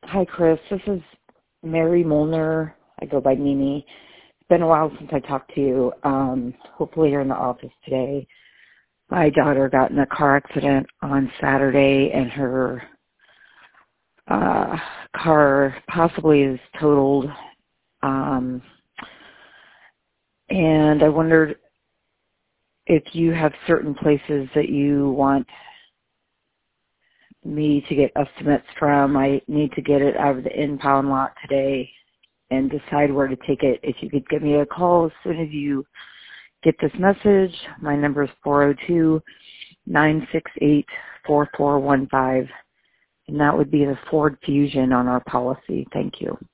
Hi, Chris. This is Mary Molnar. I go by Mimi. It's been a while since I talked to you. Hopefully you're in the office today. My daughter got in a car accident on Saturday, and her car possibly is totaled. And I wondered if you have certain places that you want me to get estimates from. I need to get it out of the impound lot today and decide where to take it. If you could give me a call as soon as you get this message. My number is 402-968-4415, and that would be the Ford Fusion on our policy. Thank you.